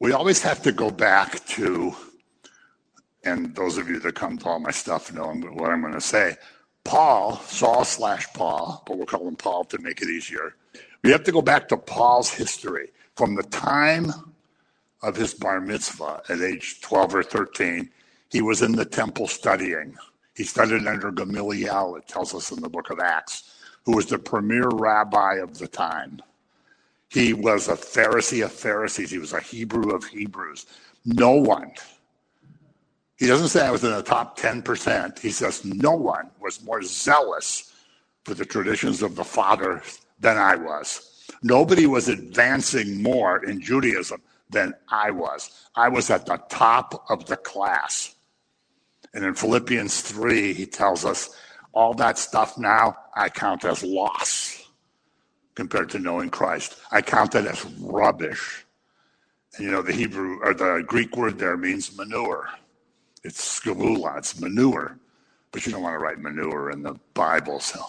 We always have to go back to, and those of you that come to all my stuff know what I'm going to say, Paul, Saul/Paul, but we'll call him Paul to make it easier. We have to go back to Paul's history from the time of his bar mitzvah at age 12 or 13. He was in the temple studying. He studied under Gamaliel, it tells us in the book of Acts, who was the premier rabbi of the time. He was a Pharisee of Pharisees. He was a Hebrew of Hebrews. No one, he doesn't say I was in the top 10%. He says no one was more zealous for the traditions of the Father than I was. Nobody was advancing more in Judaism than I was. I was at the top of the class. And in Philippians 3, he tells us, all that stuff now I count as loss compared to knowing Christ. I count it as rubbish. And the Hebrew or the Greek word there means manure. It's skalula, it's manure. But you don't want to write manure in the Bible, so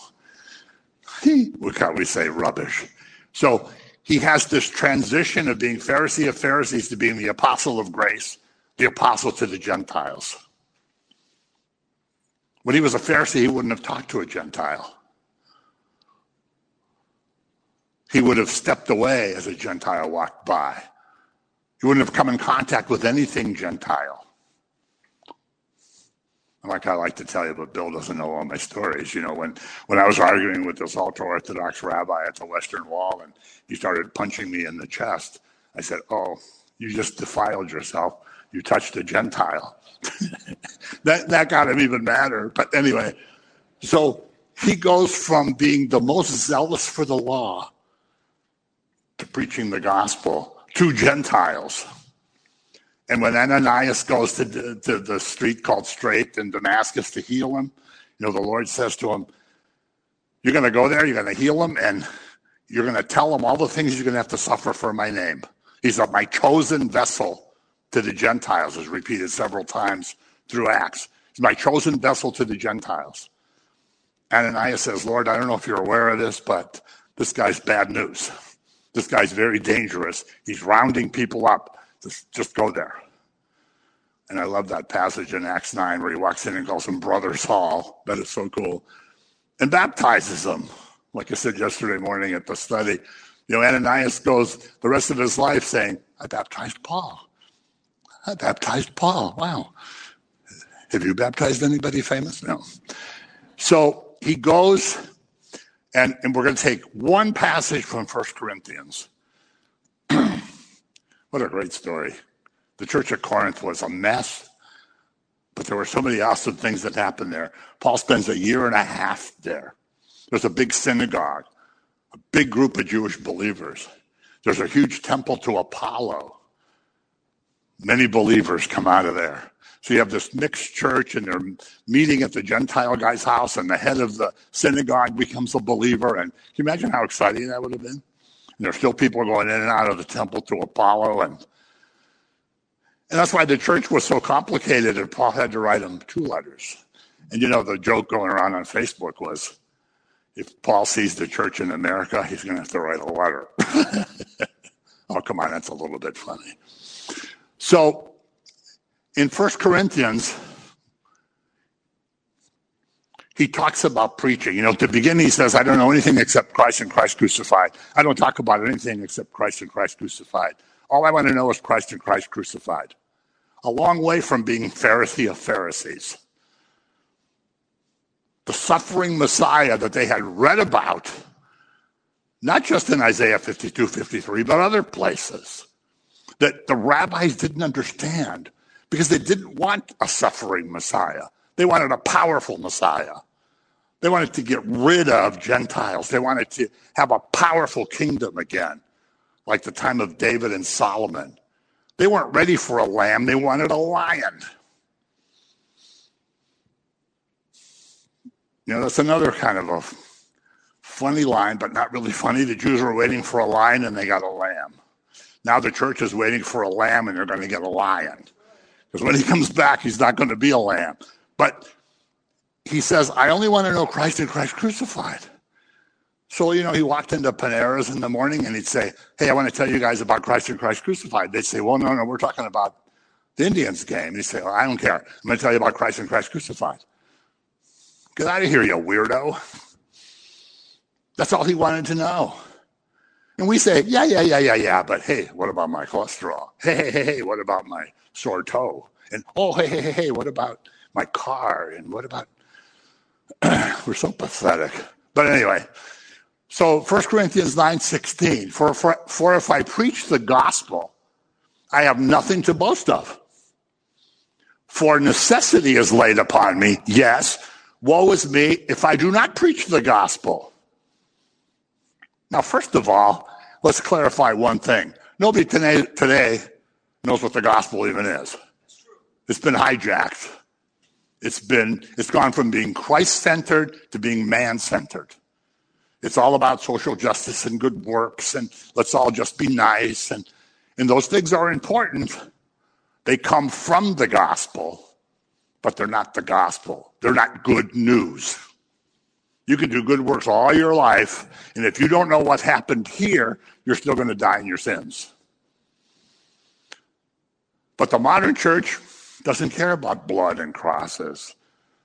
we say rubbish. So he has this transition of being Pharisee of Pharisees to being the apostle of grace, the apostle to the Gentiles. When he was a Pharisee, he wouldn't have talked to a Gentile. He would have stepped away as a Gentile walked by. He wouldn't have come in contact with anything Gentile. Like I like to tell you, but Bill doesn't know all my stories. When I was arguing with this ultra-Orthodox rabbi at the Western Wall and he started punching me in the chest, I said, oh, you just defiled yourself. You touched a Gentile. that got him even madder. But anyway, so he goes from being the most zealous for the law to preaching the gospel to Gentiles. And when Ananias goes to the street called Straight in Damascus to heal him, the Lord says to him, you're going to go there, you're going to heal him, and you're going to tell him all the things you're going to have to suffer for my name. He's my chosen vessel to the Gentiles, is repeated several times through Acts. He's my chosen vessel to the Gentiles. Ananias says, Lord, I don't know if you're aware of this, but this guy's bad news. This guy's very dangerous. He's rounding people up. Just go there. And I love that passage in Acts 9 where he walks in and calls him Brother Saul. That is so cool. And baptizes him. Like I said yesterday morning at the study, Ananias goes the rest of his life saying, I baptized Paul. I baptized Paul. Wow. Have you baptized anybody famous? No. So he goes, and we're going to take one passage from 1 Corinthians. What a great story. The church at Corinth was a mess, but there were so many awesome things that happened there. Paul spends a year and a half there. There's a big synagogue, a big group of Jewish believers. There's a huge temple to Apollo. Many believers come out of there. So you have this mixed church, and they're meeting at the Gentile guy's house, and the head of the synagogue becomes a believer. And can you imagine how exciting that would have been? And there's still people going in and out of the temple to Apollo. And that's why the church was so complicated, and Paul had to write them 2 letters. And the joke going around on Facebook was, if Paul sees the church in America, he's going to have to write a letter. Oh, come on, that's a little bit funny. So in 1 Corinthians, he talks about preaching. At the beginning he says, I don't know anything except Christ and Christ crucified. I don't talk about anything except Christ and Christ crucified. All I want to know is Christ and Christ crucified. A long way from being Pharisee of Pharisees. The suffering Messiah that they had read about, not just in Isaiah 52, 53, but other places, that the rabbis didn't understand because they didn't want a suffering Messiah. They wanted a powerful Messiah. They wanted to get rid of Gentiles. They wanted to have a powerful kingdom again, like the time of David and Solomon. They weren't ready for a lamb. They wanted a lion. That's another kind of a funny line, but not really funny. The Jews were waiting for a lion, and they got a lamb. Now the church is waiting for a lamb, and they're going to get a lion. Because when he comes back, he's not going to be a lamb. But he says, I only want to know Christ and Christ crucified. So, he walked into Panera's in the morning and he'd say, hey, I want to tell you guys about Christ and Christ crucified. They'd say, well, no, we're talking about the Indians game. And he'd say, well, I don't care. I'm going to tell you about Christ and Christ crucified. Get out of here, you weirdo. That's all he wanted to know. And we say, yeah, but hey, what about my cholesterol? Hey, what about my sore toe? And hey, what about my car? And what about, we're so pathetic. But anyway, so 1 Corinthians 9:16, for if I preach the gospel, I have nothing to boast of. For necessity is laid upon me, yes, woe is me if I do not preach the gospel. Now, first of all, let's clarify one thing. Nobody today knows what the gospel even is. It's been hijacked. It's gone from being Christ-centered to being man-centered. It's all about social justice and good works, and let's all just be nice. And those things are important. They come from the gospel, but they're not the gospel. They're not good news. You can do good works all your life, and if you don't know what happened here, you're still going to die in your sins. But the modern church doesn't care about blood and crosses.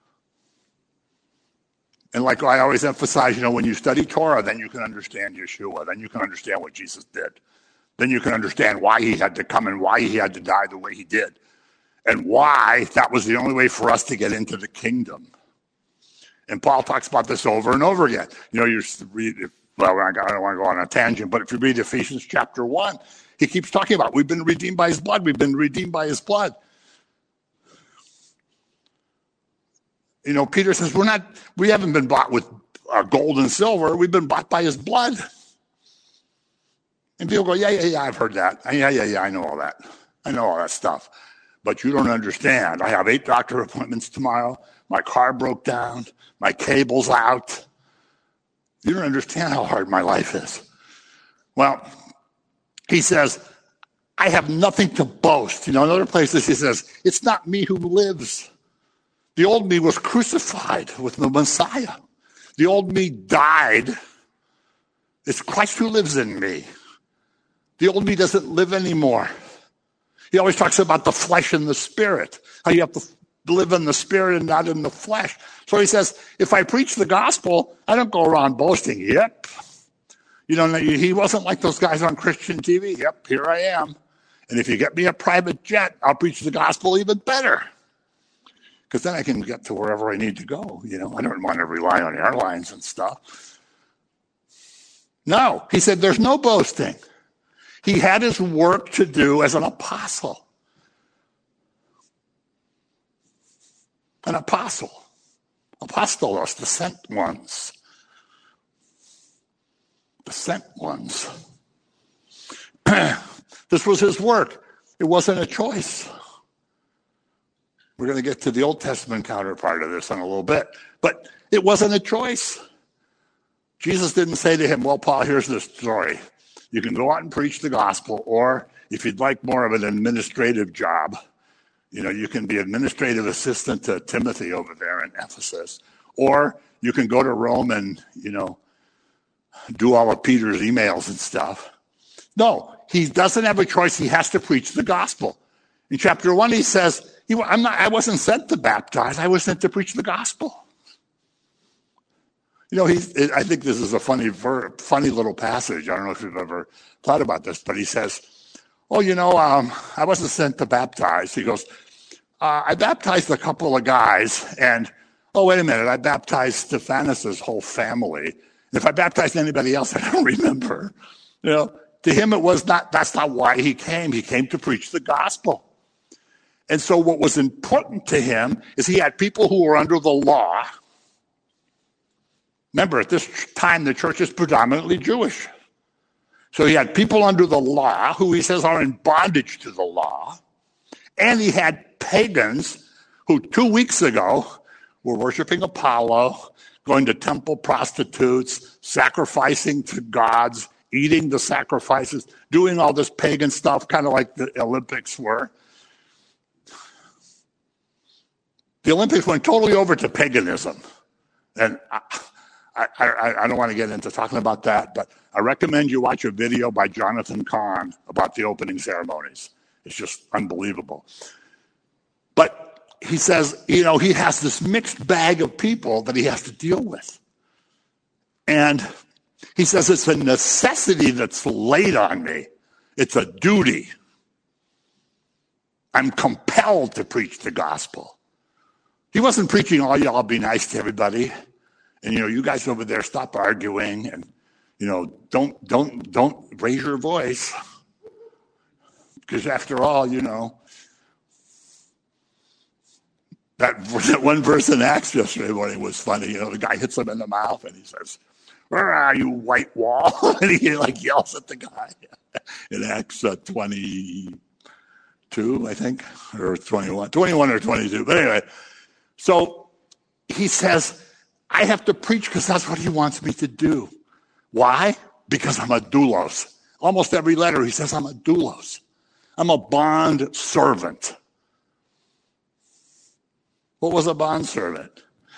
And like I always emphasize, when you study Torah, then you can understand Yeshua. Then you can understand what Jesus did. Then you can understand why he had to come and why he had to die the way he did. And why that was the only way for us to get into the kingdom. And Paul talks about this over and over again. You read, well, I don't want to go on a tangent, but if you read Ephesians chapter 1, he keeps talking about we've been redeemed by his blood. We've been redeemed by his blood. Peter says we haven't been bought with gold and silver. We've been bought by his blood. And people go, yeah, I've heard that. Yeah, I know all that. I know all that stuff. But you don't understand. I have 8 doctor appointments tomorrow. My car broke down. My cable's out. You don't understand how hard my life is. Well, he says, I have nothing to boast. In other places he says, it's not me who lives. The old me was crucified with the Messiah. The old me died. It's Christ who lives in me. The old me doesn't live anymore. He always talks about the flesh and the spirit, how you have to live in the spirit and not in the flesh. So he says, if I preach the gospel, I don't go around boasting. Yep. He wasn't like those guys on Christian TV. Yep, here I am. And if you get me a private jet, I'll preach the gospel even better. Because then I can get to wherever I need to go. I don't want to rely on airlines and stuff. No, he said there's no boasting. He had his work to do as an apostle. An apostle. Apostolos, the sent ones. The sent ones. This was his work. It wasn't a choice. We're going to get to the Old Testament counterpart of this in a little bit. But it wasn't a choice. Jesus didn't say to him, well, Paul, here's the story. You can go out and preach the gospel, or if you'd like more of an administrative job, you can be administrative assistant to Timothy over there in Ephesus, or you can go to Rome and, do all of Peter's emails and stuff. No, he doesn't have a choice. He has to preach the gospel. In chapter 1, he says, I wasn't sent to baptize. I was sent to preach the gospel. I think this is a funny little passage. I don't know if you've ever thought about this, but he says, I wasn't sent to baptize. He goes, I baptized a couple of guys, and, wait a minute, I baptized Stephanus' whole family. And if I baptized anybody else, I don't remember. To him, that's not why he came. He came to preach the gospel. And so what was important to him is he had people who were under the law. Remember, at this time, the church is predominantly Jewish. So he had people under the law who he says are in bondage to the law. And he had pagans who 2 weeks ago were worshiping Apollo, going to temple prostitutes, sacrificing to gods, eating the sacrifices, doing all this pagan stuff, kind of like the Olympics were. The Olympics went totally over to paganism. And I don't want to get into talking about that, but I recommend you watch a video by Jonathan Cahn about the opening ceremonies. It's just unbelievable. But he says, he has this mixed bag of people that he has to deal with. And he says it's a necessity that's laid on me. It's a duty. I'm compelled to preach the gospel. He wasn't preaching, all y'all be nice to everybody. And, you guys over there, stop arguing. And, don't raise your voice. Because after all, that one verse in Acts yesterday morning was funny. The guy hits him in the mouth and he says, "Where are you, white wall?" And he yells at the guy in Acts 22, I think, or 21 or 22. But anyway, so he says, I have to preach because that's what he wants me to do. Why? Because I'm a doulos. Almost every letter he says I'm a doulos. I'm a bond servant. What was a bond servant?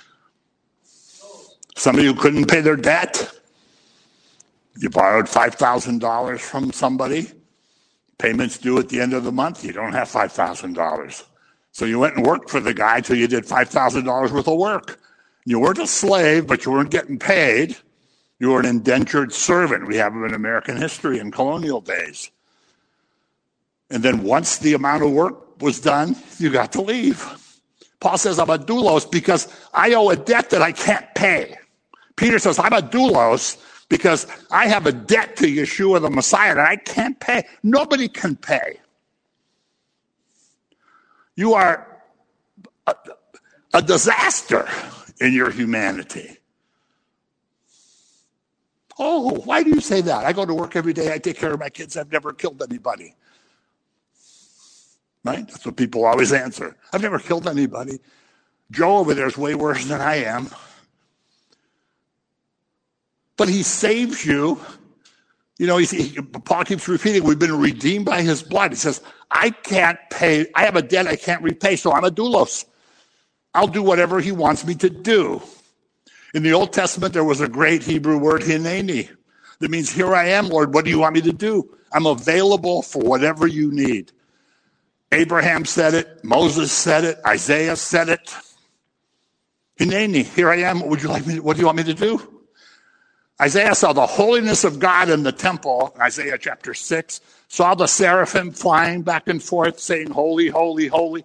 Somebody who couldn't pay their debt. You borrowed $5,000 from somebody. Payments due at the end of the month. You don't have $5,000. So you went and worked for the guy till you did $5,000 worth of work. You weren't a slave, but you weren't getting paid. You were an indentured servant. We have them in American history in colonial days. And then once the amount of work was done, you got to leave. Paul says, I'm a doulos because I owe a debt that I can't pay. Peter says, I'm a doulos because I have a debt to Yeshua the Messiah that I can't pay. Nobody can pay. You are a disaster in your humanity. Oh, why do you say that? I go to work every day. I take care of my kids. I've never killed anybody. Right? That's what people always answer. I've never killed anybody. Joe over there is way worse than I am. But he saves you. Paul keeps repeating, we've been redeemed by his blood. He says, I can't pay. I have a debt I can't repay, so I'm a doulos. I'll do whatever he wants me to do. In the Old Testament, there was a great Hebrew word, hineni, that means, here I am, Lord, what do you want me to do? I'm available for whatever you need. Abraham said it, Moses said it, Isaiah said it. Hineni, here I am, what do you want me to do? Isaiah saw the holiness of God in the temple, Isaiah chapter 6, saw the seraphim flying back and forth saying, holy, holy, holy.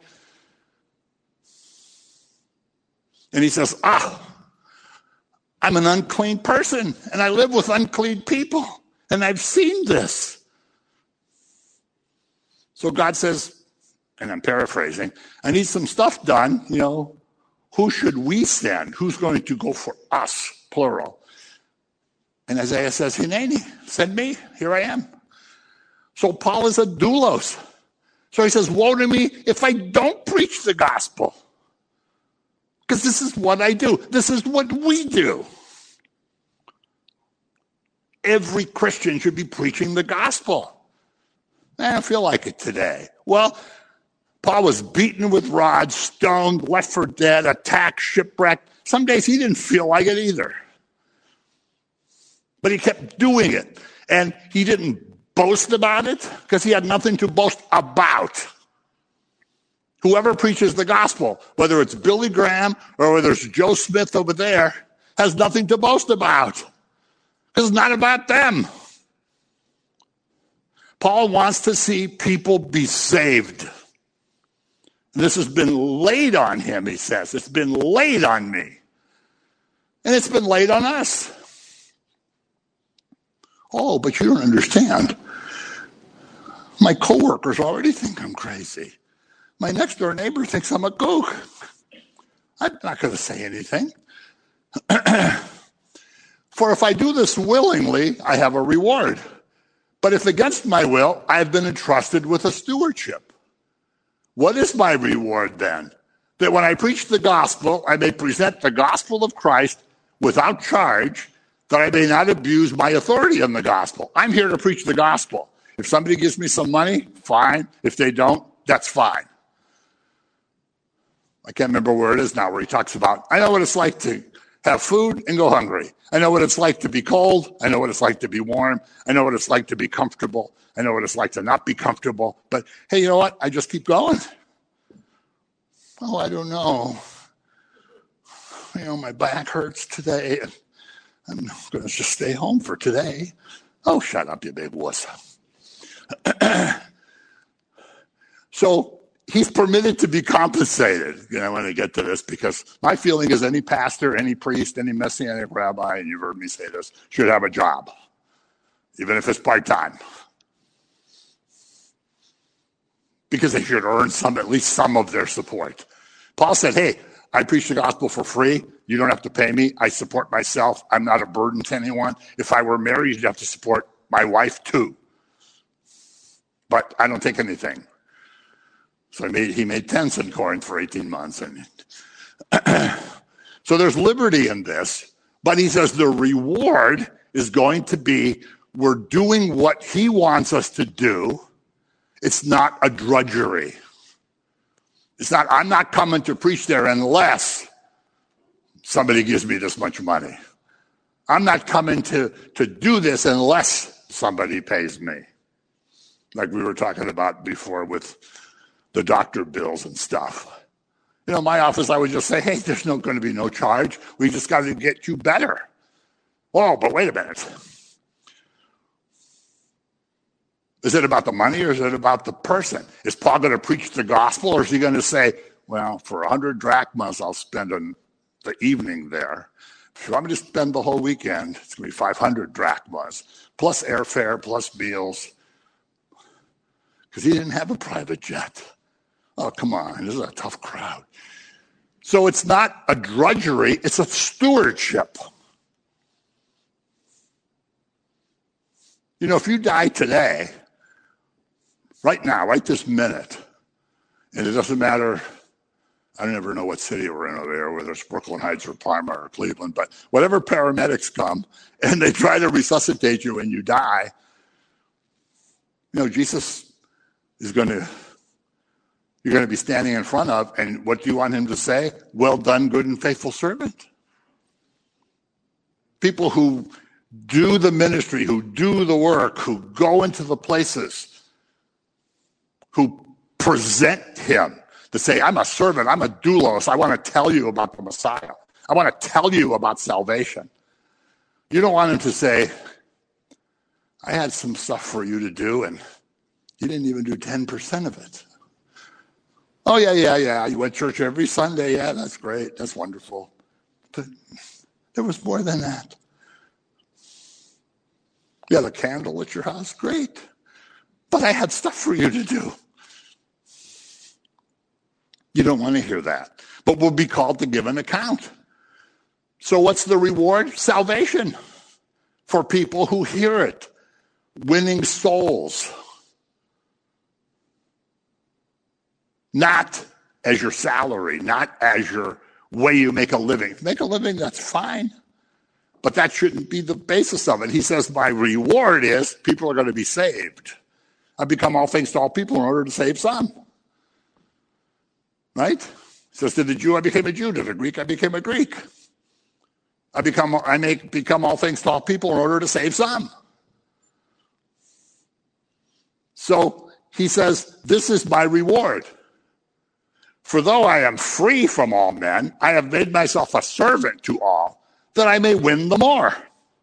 And he says, I'm an unclean person, and I live with unclean people, and I've seen this. So God says, and I'm paraphrasing, I need some stuff done, who should we send? Who's going to go for us, plural? And Isaiah says, hineni, send me, here I am. So Paul is a doulos. So he says, woe to me if I don't preach the gospel. Because this is what I do. This is what we do. Every Christian should be preaching the gospel. I don't feel like it today. Well, Paul was beaten with rods, stoned, left for dead, attacked, shipwrecked. Some days he didn't feel like it either. But he kept doing it. And he didn't boast about it because he had nothing to boast about. Whoever preaches the gospel, whether it's Billy Graham or whether it's Joe Smith over there, has nothing to boast about. It's not about them. Paul wants to see people be saved. This has been laid on him, he says. It's been laid on me. And it's been laid on us. Oh, but you don't understand. My coworkers already think I'm crazy. My next door neighbor thinks I'm a kook. I'm not going to say anything. For if I do this willingly, I have a reward. But if against my will, I have been entrusted with a stewardship. What is my reward then? That when I preach the gospel, I may present the gospel of Christ without charge, that I may not abuse my authority in the gospel. I'm here to preach the gospel. If somebody gives me some money, fine. If they don't, that's fine. I can't remember where it is now, where he talks about, I know what it's like to have food and go hungry. I know what it's like to be cold. I know what it's like to be warm. I know what it's like to be comfortable. I know what it's like to not be comfortable. But hey, you know what? I just keep going. Oh, I don't know. My back hurts today. I'm going to just stay home for today. Oh, shut up, you big wuss. So he's permitted to be compensated. I want to get to this because my feeling is any pastor, any priest, any messianic rabbi, and you've heard me say this, should have a job, even if it's part-time. Because they should earn at least some of their support. Paul said, hey, I preach the gospel for free. You don't have to pay me. I support myself. I'm not a burden to anyone. If I were married, you'd have to support my wife too. But I don't take anything. So he made tents in Corinth for 18 months. And so there's liberty in this. But he says the reward is going to be we're doing what he wants us to do. It's not a drudgery. It's not, I'm not coming to preach there unless somebody gives me this much money. I'm not coming to do this unless somebody pays me. Like we were talking about before with the doctor bills and stuff. My office, I would just say, hey, there's going to be no charge. We just got to get you better. Oh, but wait a minute. Is it about the money or is it about the person? Is Paul going to preach the gospel or is he going to say, well, for 100 drachmas, I'll spend the evening there. If you want me to spend the whole weekend, it's going to be 500 drachmas, plus airfare, plus meals. Because he didn't have a private jet. Oh, come on, this is a tough crowd. So it's not a drudgery, it's a stewardship. If you die today, right now, right this minute, and it doesn't matter, I never know what city we're in over there, whether it's Brooklyn Heights or Parma or Cleveland, but whatever paramedics come and they try to resuscitate you and you die, Jesus is you're going to be standing in front of, and what do you want him to say? Well done, good and faithful servant. People who do the ministry, who do the work, who go into the places, who present him to say, I'm a servant, I'm a doulos, I want to tell you about the Messiah. I want to tell you about salvation. You don't want him to say, I had some stuff for you to do, and you didn't even do 10% of it. Oh, yeah. You went to church every Sunday. Yeah, that's great. That's wonderful. But there was more than that. You had a candle at your house. Great. But I had stuff for you to do. You don't want to hear that. But we'll be called to give an account. So what's the reward? Salvation for people who hear it. Winning souls. Not as your salary, not as your way you make a living. If you make a living, that's fine. But that shouldn't be the basis of it. He says my reward is people are going to be saved. I become all things to all people in order to save some. Right? He says to the Jew, I became a Jew. To the Greek, I became a Greek. I become all things to all people in order to save some. So he says, this is my reward. For though I am free from all men, I have made myself a servant to all, that I may win the more.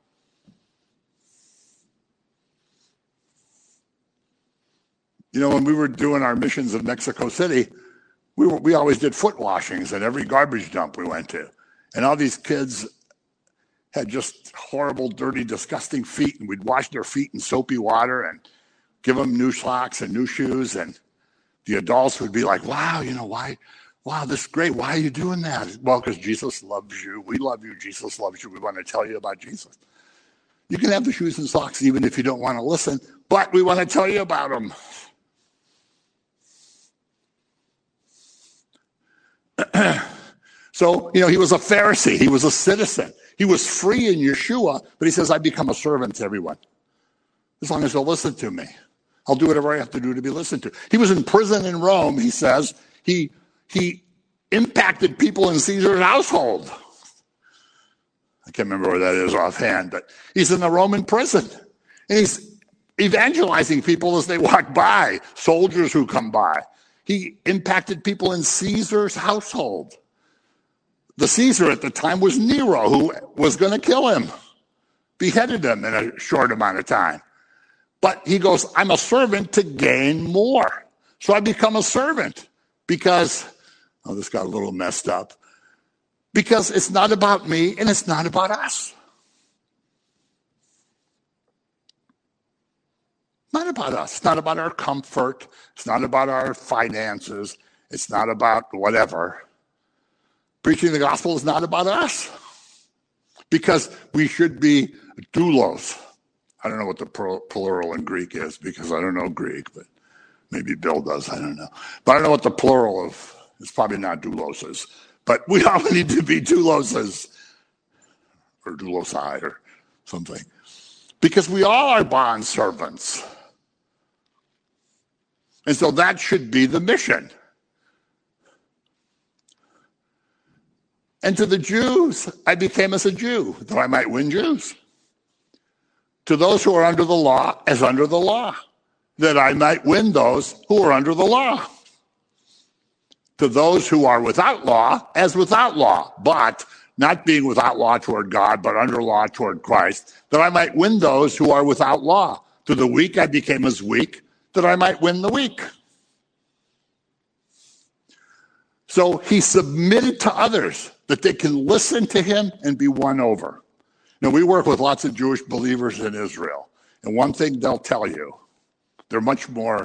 When we were doing our missions in Mexico City, we always did foot washings at every garbage dump we went to. And all these kids had just horrible, dirty, disgusting feet, and we'd wash their feet in soapy water and give them new socks and new shoes. And the adults would be like, wow, why? Wow, this is great. Why are you doing that? Well, because Jesus loves you. We love you. Jesus loves you. We want to tell you about Jesus. You can have the shoes and socks even if you don't want to listen, but we want to tell you about them. So, he was a Pharisee. He was a citizen. He was free in Yeshua, but he says, I become a servant to everyone. As long as they'll listen to me. I'll do whatever I have to do to be listened to. He was in prison in Rome, he says. He impacted people in Caesar's household. I can't remember where that is offhand, but he's in a Roman prison. And he's evangelizing people as they walk by, soldiers who come by. He impacted people in Caesar's household. The Caesar at the time was Nero, who was going to kill him, beheaded him in a short amount of time. But he goes, I'm a servant to gain more. So I become a servant because, oh, this got a little messed up. Because it's not about me and it's not about us. Not about us. It's not about our comfort. It's not about our finances. It's not about whatever. Preaching the gospel is not about us. Because we should be doulos. I don't know what the plural in Greek is because I don't know Greek, but maybe Bill does. I don't know. But I don't know what the plural of, it's probably not douloses. But we all need to be douloses or doulosai or something. Because we all are bond servants. And so that should be the mission. And to the Jews, I became as a Jew, that I might win Jews. To those who are under the law, as under the law, that I might win those who are under the law. To those who are without law, as without law, but not being without law toward God, but under law toward Christ, that I might win those who are without law. To the weak I became as weak, that I might win the weak. So he submitted to others that they can listen to him and be won over. Now, we work with lots of Jewish believers in Israel, and one thing they'll tell you, they're much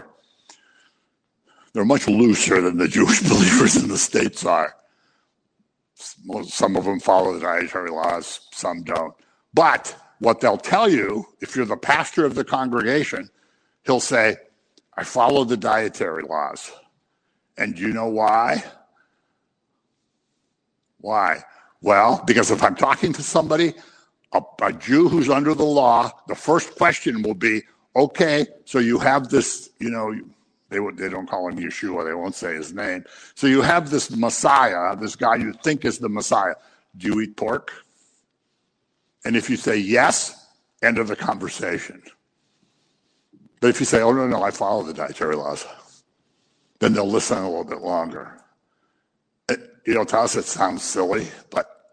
looser than the Jewish believers in the States are. Some of them follow the dietary laws, some don't. But what they'll tell you, if you're the pastor of the congregation, he'll say, I follow the dietary laws. And do you know why? Why? Well, because if I'm talking to somebody, a Jew who's under the law, the first question will be, okay, so you have this, they don't call him Yeshua, they won't say his name. So you have this Messiah, this guy you think is the Messiah. Do you eat pork? And if you say yes, end of the conversation. But if you say, oh, no, I follow the dietary laws, then they'll listen a little bit longer. To us it sounds silly, but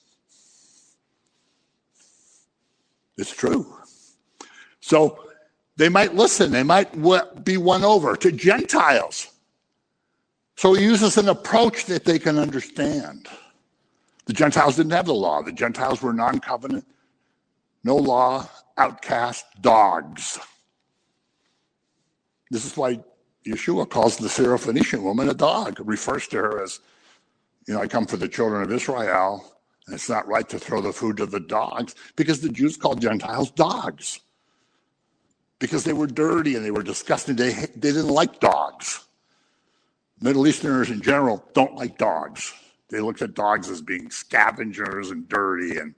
it's true. So they might listen. They might be won over to Gentiles. So he uses an approach that they can understand. The Gentiles didn't have the law. The Gentiles were non-covenant, no law, outcast, dogs. This is why Yeshua calls the Syrophoenician woman a dog, refers to her as, I come for the children of Israel, and it's not right to throw the food to the dogs, because the Jews called Gentiles dogs. Because they were dirty and they were disgusting. They didn't like dogs. Middle Easterners in general don't like dogs. They looked at dogs as being scavengers and dirty, and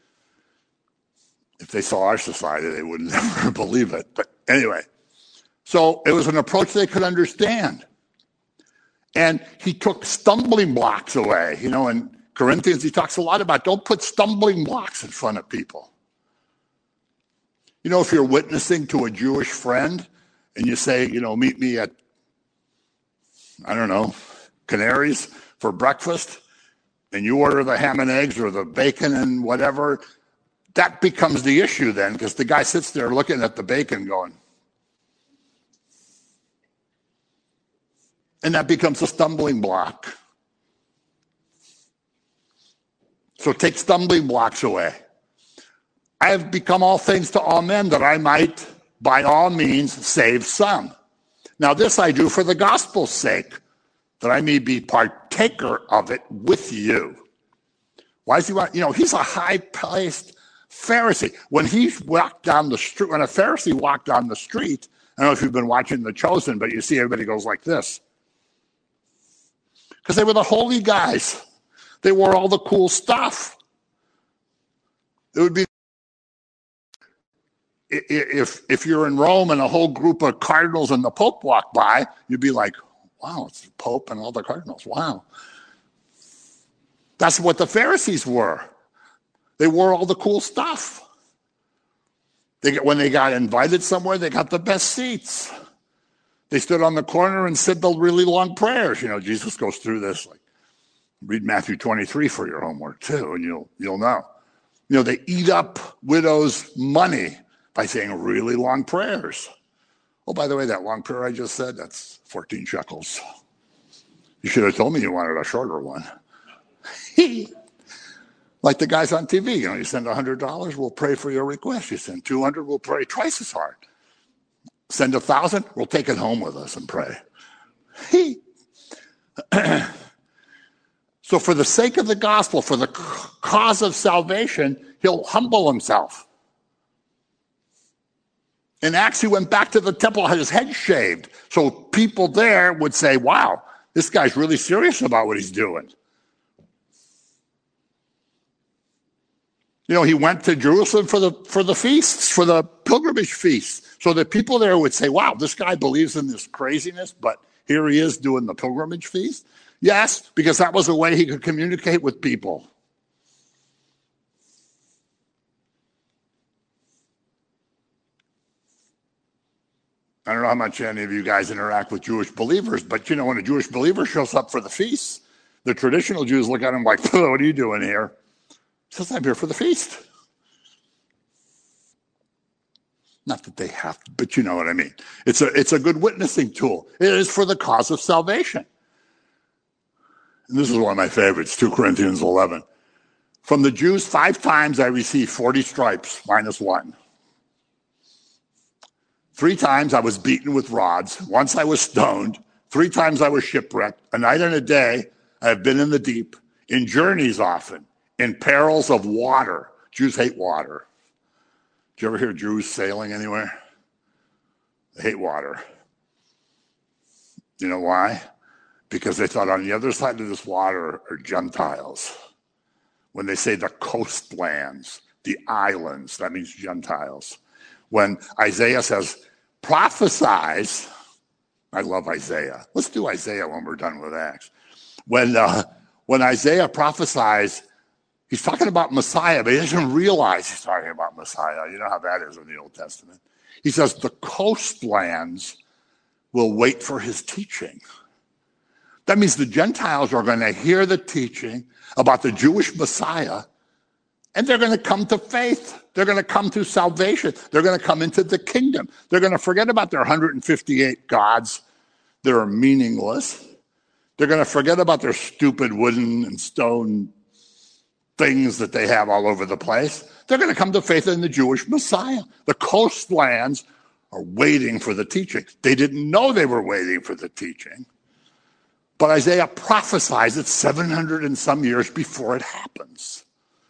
if they saw our society, they would never believe it. But anyway, so it was an approach they could understand. And he took stumbling blocks away. In Corinthians, he talks a lot about don't put stumbling blocks in front of people. If you're witnessing to a Jewish friend and you say, meet me at, Canaries for breakfast, and you order the ham and eggs or the bacon and whatever, that becomes the issue then, because the guy sits there looking at the bacon going, and that becomes a stumbling block. So take stumbling blocks away. I have become all things to all men that I might, by all means, save some. Now this I do for the gospel's sake, that I may be partaker of it with you. Why does he want, he's a high-placed Pharisee. When he walked down the street, when a Pharisee walked down the street, I don't know if you've been watching The Chosen, but you see everybody goes like this. Because they were the holy guys. They wore all the cool stuff. It would be if you're in Rome and a whole group of cardinals and the Pope walk by, you'd be like, wow, it's the Pope and all the cardinals. Wow. That's what the Pharisees were. They wore all the cool stuff. When they got invited somewhere, they got the best seats. They stood on the corner and said the really long prayers. Jesus goes through this. Like, read Matthew 23 for your homework too, and you'll know. They eat up widows' money by saying really long prayers. Oh, by the way, that long prayer I just said, that's 14 shekels. You should have told me you wanted a shorter one. Like the guys on TV, you send $100, we'll pray for your request. You send 200, we'll pray twice as hard. Send 1,000, we'll take it home with us and pray. So for the sake of the gospel, for the cause of salvation, he'll humble himself. In Acts, he went back to the temple, had his head shaved. So people there would say, wow, this guy's really serious about what he's doing. He went to Jerusalem for the feasts, for the pilgrimage feasts, so that people there would say, wow, this guy believes in this craziness, but here he is doing the pilgrimage feast. Yes, because that was a way he could communicate with people. I don't know how much any of you guys interact with Jewish believers, but when a Jewish believer shows up for the feast, the traditional Jews look at him like, what are you doing here? He says, I'm here for the feast. Not that they have to, but you know what I mean. It's a good witnessing tool. It is for the cause of salvation. And this is one of my favorites, 2 Corinthians 11. From the Jews, 5 times I received 40 stripes, minus 1. 3 times I was beaten with rods. Once I was stoned. 3 times I was shipwrecked. A night and a day I have been in the deep, in journeys often, in perils of water. Jews hate water. Did you ever hear Jews sailing anywhere? They hate water. You know why? Because they thought on the other side of this water are Gentiles. When they say the coastlands, the islands, that means Gentiles. When Isaiah says, prophesies, I love Isaiah. Let's do Isaiah when we're done with Acts. When Isaiah prophesies, he's talking about Messiah, but he doesn't realize he's talking about Messiah. You know how that is in the Old Testament. He says the coastlands will wait for his teaching. That means the Gentiles are going to hear the teaching about the Jewish Messiah, and they're going to come to faith. They're going to come to salvation. They're going to come into the kingdom. They're going to forget about their 158 gods that are meaningless. They're going to forget about their stupid wooden and stone things that they have all over the place. They're going to come to faith in the Jewish Messiah. The coastlands are waiting for the teaching. They didn't know they were waiting for the teaching. But Isaiah prophesies it 700 and some years before it happens.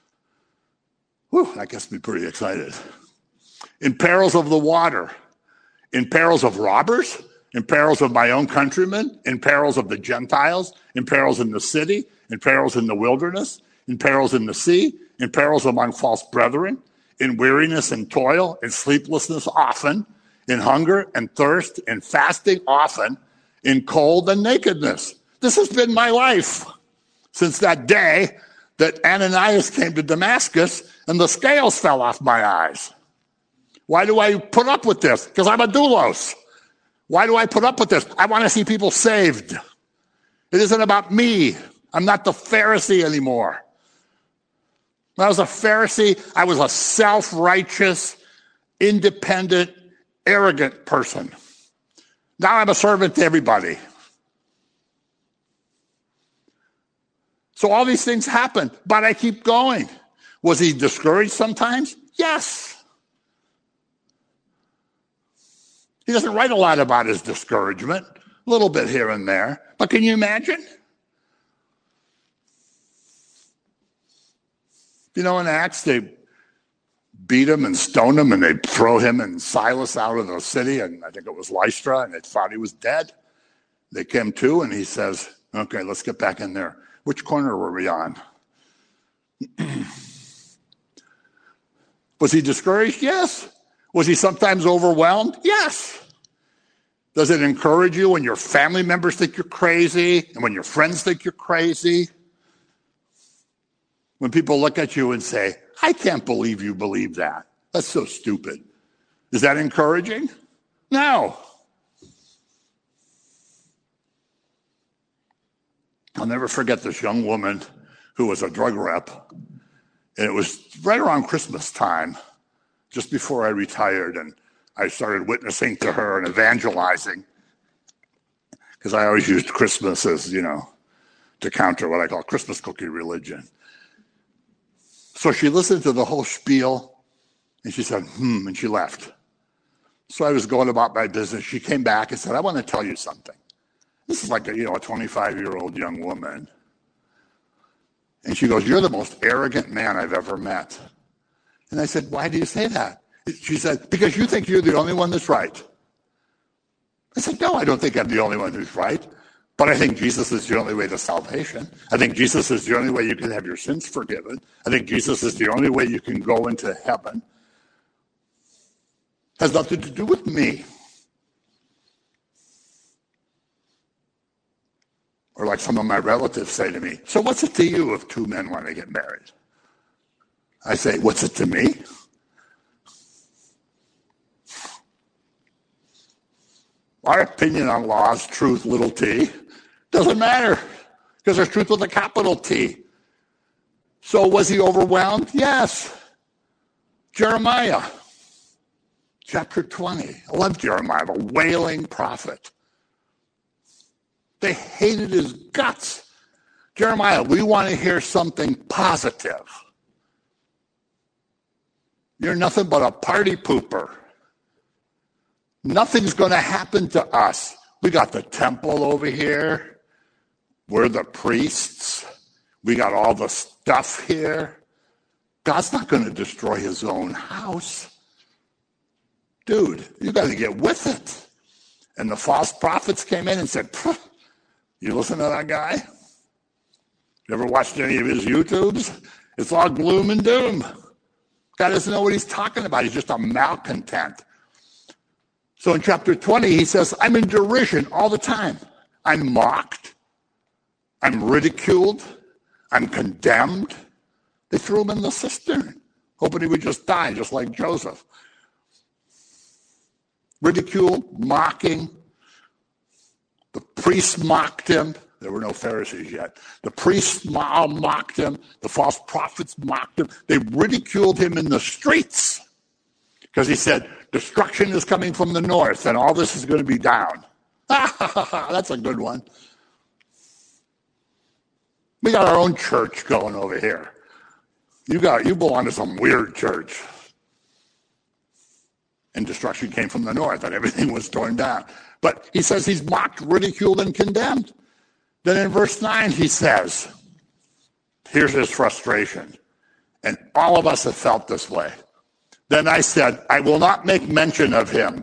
Whew, that gets me pretty excited. In perils of the water, in perils of robbers, in perils of my own countrymen, in perils of the Gentiles, in perils in the city, in perils in the wilderness, in perils in the sea, in perils among false brethren, in weariness and toil, in sleeplessness often, in hunger and thirst, in fasting often, in cold and nakedness. This has been my life since that day that Ananias came to Damascus and the scales fell off my eyes. Why do I put up with this? Because I'm a doulos. Why do I put up with this? I want to see people saved. It isn't about me. I'm not the Pharisee anymore. When I was a Pharisee, I was a self-righteous, independent, arrogant person. Now I'm a servant to everybody. So all these things happen, but I keep going. Was he discouraged sometimes? Yes. He doesn't write a lot about his discouragement, a little bit here and there. But can you imagine? In Acts, they beat him and stoned him, and they'd throw him and Silas out of the city, and I think it was Lystra, and they thought he was dead. They came to, and he says, okay, let's get back in there. Which corner were we on? Was he discouraged? Yes. Was he sometimes overwhelmed? Yes. Does it encourage you when your family members think you're crazy and when your friends think you're crazy? When people look at you and say, I can't believe you believe that. That's so stupid. Is that encouraging? No. I'll never forget this young woman who was a drug rep. And it was right around Christmas time, just before I retired, and I started witnessing to her and evangelizing, because I always used Christmas as, to counter what I call Christmas cookie religion. So she listened to the whole spiel, and she said, and she left. So I was going about my business. She came back and said, I want to tell you something. This is like a 25-year-old young woman. And she goes, you're the most arrogant man I've ever met. And I said, why do you say that? She said, because you think you're the only one that's right. I said, no, I don't think I'm the only one who's right. But I think Jesus is the only way to salvation. I think Jesus is the only way you can have your sins forgiven. I think Jesus is the only way you can go into heaven. Has nothing to do with me. Or like some of my relatives say to me, so what's it to you if two men want to get married? I say, what's it to me? Our opinion on law is truth, little t. Doesn't matter, because there's truth with a capital T. So was he overwhelmed? Yes. Jeremiah, chapter 20. I love Jeremiah, the wailing prophet. They hated his guts. Jeremiah, we want to hear something positive. You're nothing but a party pooper. Nothing's going to happen to us. We got the temple over here. We're the priests. We got all the stuff here. God's not going to destroy his own house. Dude, you got to get with it. And the false prophets came in and said, you listen to that guy? You ever watched any of his YouTubes? It's all gloom and doom. God doesn't know what he's talking about. He's just a malcontent. So in chapter 20, he says, I'm in derision all the time. I'm mocked. I'm ridiculed. I'm condemned. They threw him in the cistern, hoping he would just die, just like Joseph. Ridicule, mocking. The priests mocked him. There were no Pharisees yet. The priests mocked him. The false prophets mocked him. They ridiculed him in the streets because he said, destruction is coming from the north and all this is going to be down. That's a good one. We got our own church going over here. You belong to some weird church. And destruction came from the north and everything was torn down. But he says he's mocked, ridiculed, and condemned. Then in verse 9 he says, here's his frustration. And all of us have felt this way. Then I said, I will not make mention of him,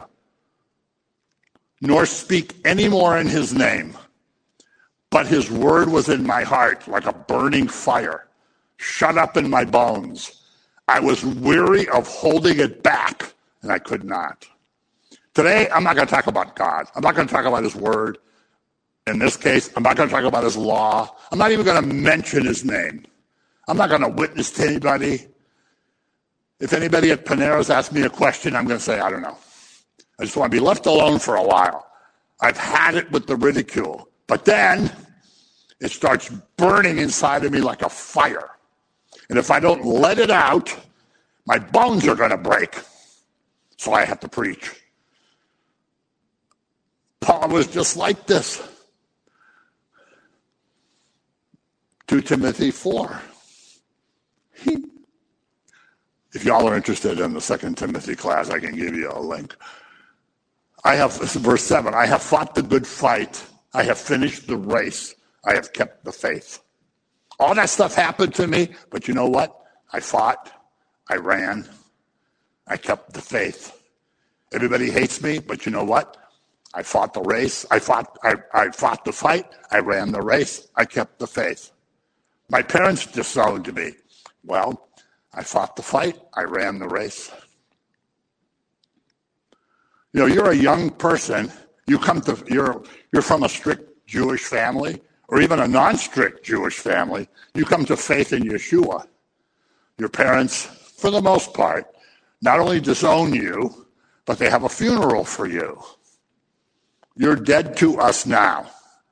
nor speak any more in his name. But his word was in my heart like a burning fire, shut up in my bones. I was weary of holding it back, and I could not. Today, I'm not going to talk about God. I'm not going to talk about his word. In this case, I'm not going to talk about his law. I'm not even going to mention his name. I'm not going to witness to anybody. If anybody at Panero's asks me a question, I'm going to say, I don't know. I just want to be left alone for a while. I've had it with the ridicule. But then it starts burning inside of me like a fire. And if I don't let it out, my bones are going to break. So I have to preach. Paul was just like this. 2 Timothy 4. If y'all are interested in the 2 Timothy class, I can give you a link. This is verse 7. I have fought the good fight. I have finished the race. I have kept the faith. All that stuff happened to me, but you know what? I fought. I ran. I kept the faith. Everybody hates me, but you know what? I fought the race. I fought the fight. I ran the race. I kept the faith. My parents disowned me. Well, I fought the fight. I ran the race. You're a young person. You're from a strict Jewish family, or even a non-strict Jewish family. You come to faith in Yeshua. Your parents, for the most part, not only disown you, but they have a funeral for you. You're dead to us now.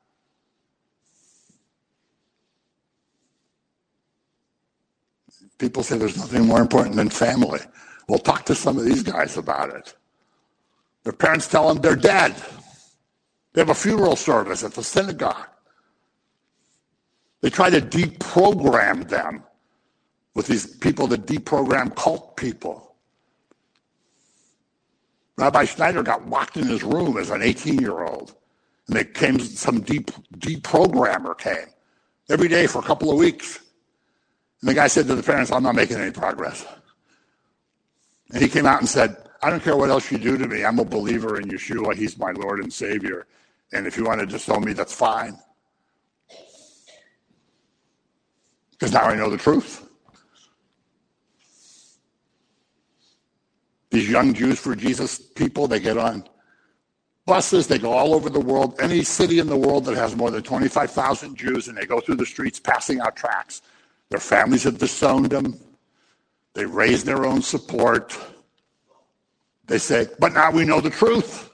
People say there's nothing more important than family. Well, talk to some of these guys about it. Their parents tell them they're dead. They have a funeral service at the synagogue. They try to deprogram them with these people that deprogram cult people. Rabbi Schneider got locked in his room as an 18-year-old. And some deprogrammer came every day for a couple of weeks. And the guy said to the parents, I'm not making any progress. And he came out and said, I don't care what else you do to me. I'm a believer in Yeshua. He's my Lord and Savior. And if you want to disown me, that's fine. Because now I know the truth. These young Jews for Jesus people, they get on buses. They go all over the world. Any city in the world that has more than 25,000 Jews, and they go through the streets passing out tracts. Their families have disowned them. They raise their own support. They say, but now we know the truth.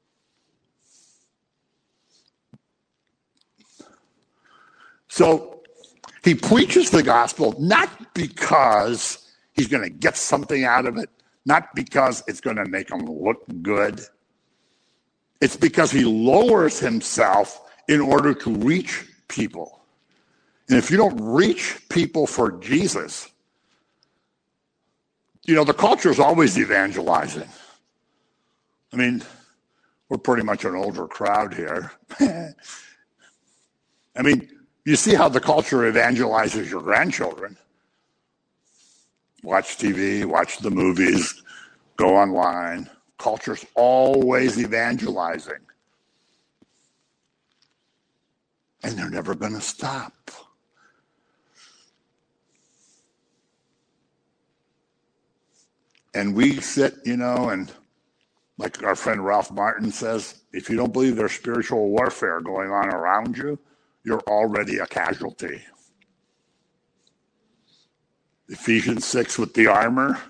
So he preaches the gospel not because he's going to get something out of it, not because it's going to make him look good. It's because he lowers himself in order to reach people. And if you don't reach people for Jesus, the culture is always evangelizing. I mean, we're pretty much an older crowd here. I mean, you see how the culture evangelizes your grandchildren. Watch TV, watch the movies, go online. Culture's always evangelizing. And they're never going to stop. And we sit, and like our friend Ralph Martin says, if you don't believe there's spiritual warfare going on around you, you're already a casualty. Ephesians 6 with the armor.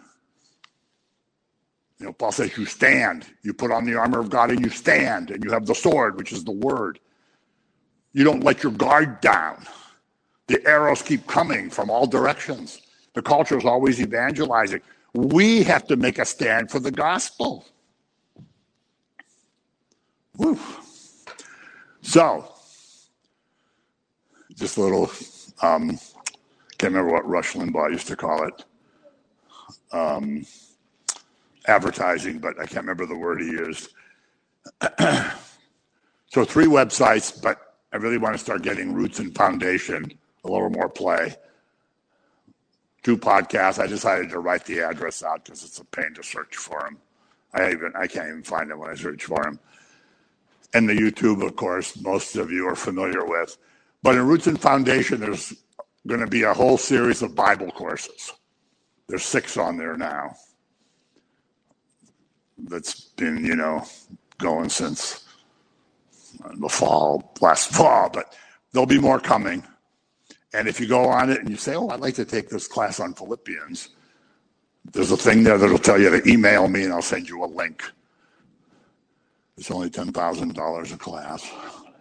Paul says you stand. You put on the armor of God and you stand. And you have the sword, which is the word. You don't let your guard down. The arrows keep coming from all directions. The culture is always evangelizing. We have to make a stand for the gospel. Woo. So, just a little, can't remember what Rush Limbaugh used to call it, advertising, but I can't remember the word he used. So 3 websites, but I really want to start getting Roots and Foundation a little more play. 2 podcasts. I decided to write the address out because it's a pain to search for them. I can't even find it when I search for them. And the YouTube, of course, most of you are familiar with. But in Roots and Foundation, there's going to be a whole series of Bible courses. There's 6 on there now. That's been, going since last fall, but there'll be more coming. And if you go on it and you say, I'd like to take this class on Philippians, there's a thing there that'll tell you to email me and I'll send you a link. It's only $10,000 a class.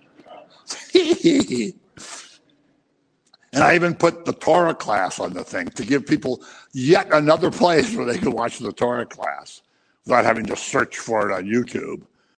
And I even put the Torah class on the thing to give people yet another place where they can watch the Torah class without having to search for it on YouTube.